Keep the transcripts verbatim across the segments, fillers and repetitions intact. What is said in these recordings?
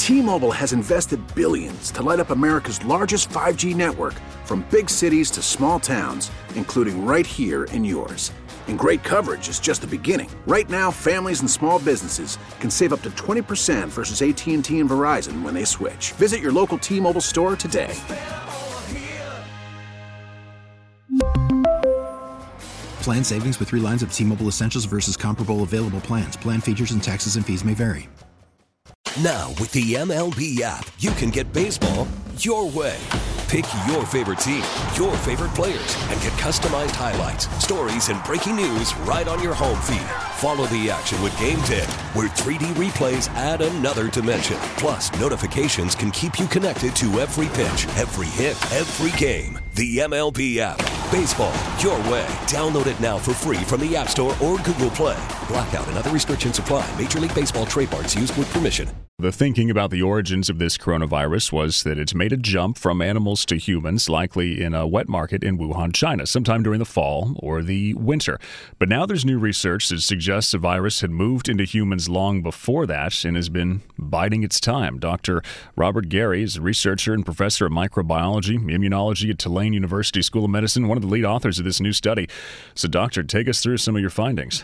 T-Mobile has invested billions to light up America's largest five G network, from big cities to small towns, including right here in yours. And great coverage is just the beginning. Right now, families and small businesses can save up to twenty percent versus A T and T and Verizon when they switch. Visit your local T-Mobile store today. Plan savings with three lines of T-Mobile Essentials versus comparable available plans. Plan features and taxes and fees may vary. Now, with the M L B app, you can get baseball your way. Pick your favorite team, your favorite players, and get customized highlights, stories, and breaking news right on your home feed. Follow the action with Game Day, where three D replays add another dimension. Plus, notifications can keep you connected to every pitch, every hit, every game. The M L B app. Baseball your way. Download it now for free from the App Store or Google Play. Blackout and other restrictions apply. Major League Baseball trademarks used with permission. The thinking about the origins of this coronavirus was that it's made a jump from animals to humans, likely in a wet market in Wuhan, China, sometime during the fall or the winter. But now there's new research that suggests the virus had moved into humans long before that and has been biding its time. Doctor Robert Garey is a researcher and professor of microbiology, immunology at Tulane University School of Medicine, one of the lead authors of this new study. So, doctor, take us through some of your findings.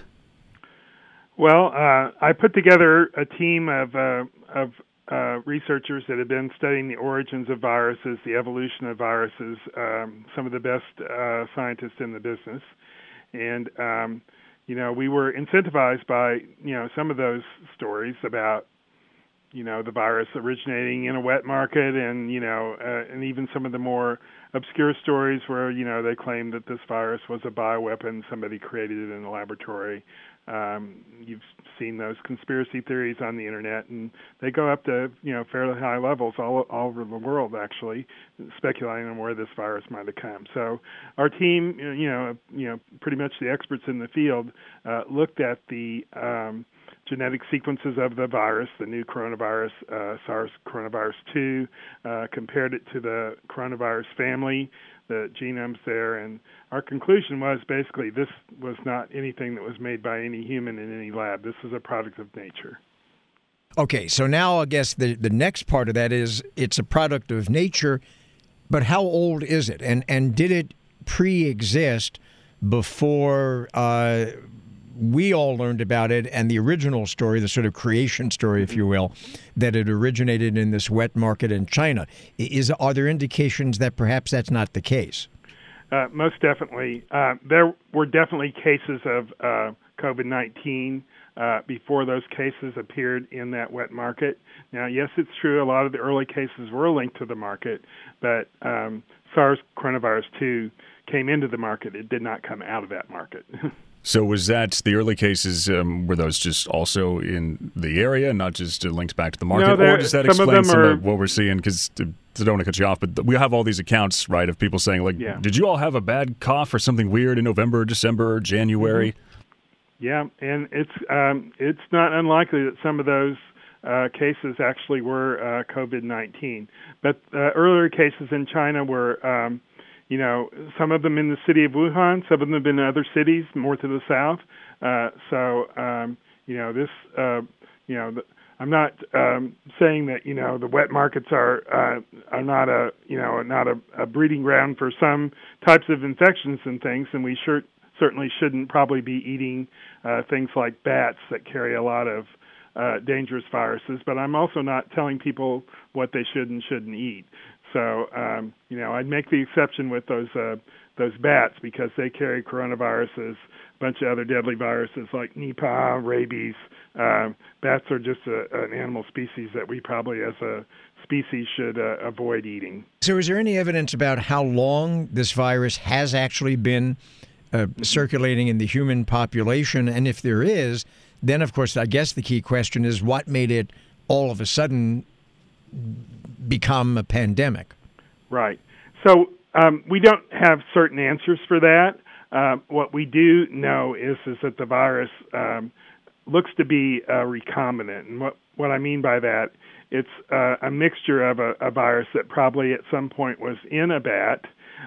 Well, uh, I put together a team of uh, of uh, researchers that have been studying the origins of viruses, the evolution of viruses, um, some of the best uh, scientists in the business. And, um, you know, we were incentivized by, you know, some of those stories about, you know, the virus originating in a wet market and, you know, uh, and even some of the more obscure stories where, you know, they claim that this virus was a bioweapon somebody created it in a laboratory. Um, you've seen those conspiracy theories on the internet, and they go up to, you know, fairly high levels all, all over the world, actually, speculating on where this virus might have come. So our team, you know, you know, pretty much the experts in the field, uh, looked at the um, genetic sequences of the virus, the new coronavirus, uh, SARS coronavirus two, uh, compared it to the coronavirus family, the genomes there, and our conclusion was basically this was not anything that was made by any human in any lab. This is a product of nature. Okay, so now I guess the, the next part of that is it's a product of nature, but how old is it? And and did it pre-exist before uh, we all learned about it and the original story, the sort of creation story, if you will, that it originated in this wet market in China? Is Are there indications that perhaps that's not the case? Uh, most definitely. Uh, there were definitely cases of uh, COVID nineteen uh, before those cases appeared in that wet market. Now, yes, it's true, a lot of the early cases were linked to the market, but um, SARS coronavirus two came into the market. It did not come out of that market. So was that the early cases, um, were those just also in the area, not just uh, linked back to the market? No, or does that some explain of them some are, of what we're seeing? Because I don't want to cut you off, but we have all these accounts, right, of people saying, like, yeah. did you all have a bad cough or something weird in November, December, January? Mm-hmm. Yeah, and it's um, it's not unlikely that some of those uh, cases actually were uh, COVID nineteen. But uh, earlier cases in China were... Um, You know, some of them in the city of Wuhan, some of them have been in other cities more to the south. Uh, so, um, you know, this, uh, you know, the, I'm not um, saying that, you know, the wet markets are uh, are not a, you know, not a, a breeding ground for some types of infections and things, and we sure, certainly shouldn't probably be eating uh, things like bats that carry a lot of uh, dangerous viruses. But I'm also not telling people what they should and shouldn't eat. So, um, you know, I'd make the exception with those uh, those bats because they carry coronaviruses, a bunch of other deadly viruses like Nipah, rabies. Uh, bats are just a, an animal species that we probably as a species should uh, avoid eating. So is there any evidence about how long this virus has actually been uh, circulating in the human population? And if there is, then, of course, I guess the key question is what made it all of a sudden become a pandemic? Right. So um, we don't have certain answers for that. Uh, what we do know is is that the virus um, looks to be uh, recombinant. And what, what I mean by that, it's uh, a mixture of a, a virus that probably at some point was in a bat,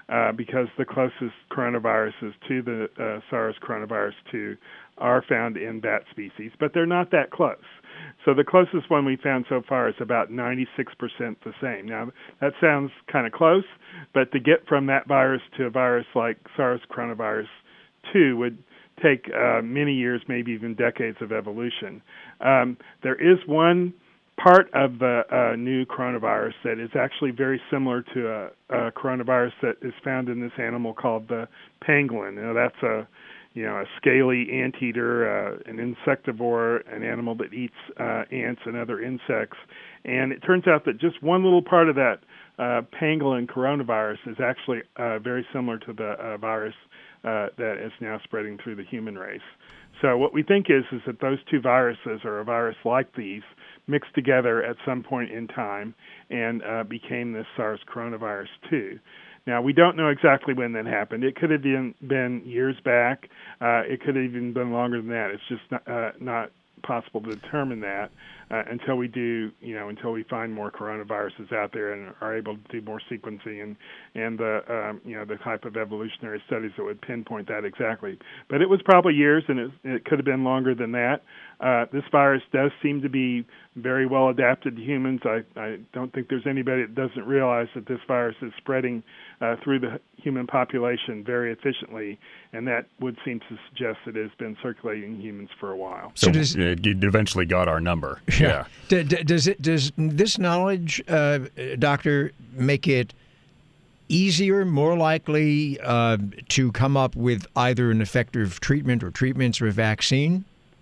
uh, because the closest coronaviruses to the uh, SARS coronavirus two are found in bat species, but they're not that close. So the closest one we found so far is about ninety-six percent the same. Now, that sounds kind of close, but to get from that virus to a virus like SARS coronavirus two would take uh, many years, maybe even decades of evolution. Um, there is one part of the uh, new coronavirus that is actually very similar to a, a coronavirus that is found in this animal called the pangolin. Now, that's a you know, a scaly anteater, uh, an insectivore, an animal that eats uh, ants and other insects. And it turns out that just one little part of that uh, pangolin coronavirus is actually uh, very similar to the uh, virus uh, that is now spreading through the human race. So what we think is is that those two viruses, or a virus like these, mixed together at some point in time and uh, became this SARS coronavirus two. Now, we don't know exactly when that happened. It could have been, been years back. Uh, it could have even been longer than that. It's just not, uh, not possible to determine that uh, until we do, you know, until we find more coronaviruses out there and are able to do more sequencing and and the um, you know the type of evolutionary studies that would pinpoint that exactly. But it was probably years, and it, it could have been longer than that. Uh, this virus does seem to be very well adapted to humans. I, I don't think there's anybody that doesn't realize that this virus is spreading uh, through the human population very efficiently, and that would seem to suggest that it has been circulating in humans for a while. So, so does, it eventually got our number. Yeah. yeah. Does it? Does this knowledge, uh, Doctor, make it easier, more likely uh, to come up with either an effective treatment or treatments or a vaccine?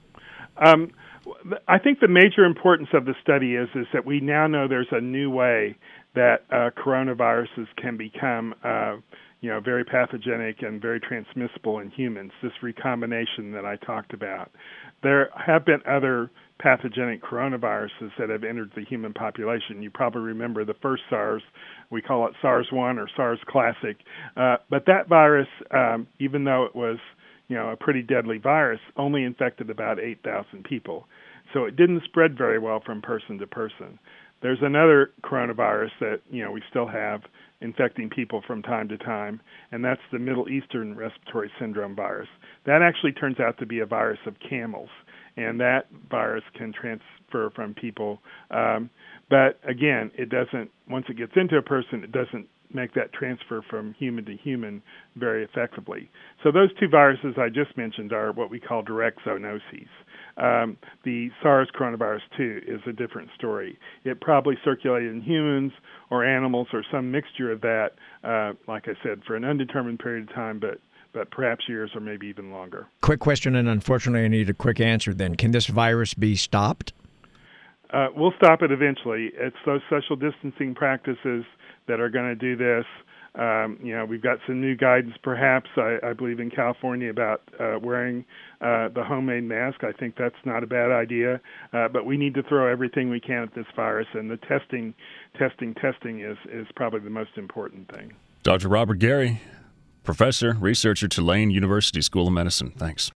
Um, I think the major importance of the study is is that we now know there's a new way that uh, coronaviruses can become, uh, you know, very pathogenic and very transmissible in humans. This recombination that I talked about. There have been other pathogenic coronaviruses that have entered the human population. You probably remember the first SARS. We call it SARS one or SARS Classic. Uh, but that virus, um, even though it was you know, a pretty deadly virus, only infected about eight thousand people. So it didn't spread very well from person to person. There's another coronavirus that, you know, we still have infecting people from time to time, and that's the Middle Eastern Respiratory Syndrome virus. That actually turns out to be a virus of camels, and that virus can transfer from people. Um, but again, it doesn't, once it gets into a person, it doesn't make that transfer from human to human very effectively. So those two viruses I just mentioned are what we call direct zoonoses. Um, the SARS coronavirus two is a different story. It probably circulated in humans or animals or some mixture of that, uh, like I said, for an undetermined period of time, but but perhaps years or maybe even longer. Quick question, and unfortunately I need a quick answer then. Can this virus be stopped? Uh, we'll stop it eventually. It's those social distancing practices that are going to do this. Um, you know, we've got some new guidance, perhaps, I, I believe, in California about uh, wearing uh, the homemade mask. I think that's not a bad idea, uh, but we need to throw everything we can at this virus, and the testing, testing, testing is, is probably the most important thing. Doctor Robert Garey, professor, researcher, Tulane University School of Medicine. Thanks.